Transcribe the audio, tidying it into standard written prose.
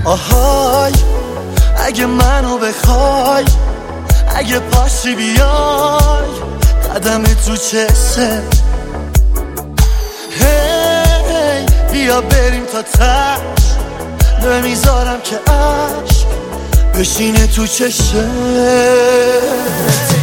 آهای اگه منو بخوای، اگه پاشی بیای قدم تو چشه، هی بیا بریم تا تش، نمیذارم که عشق بشینه تو چشه.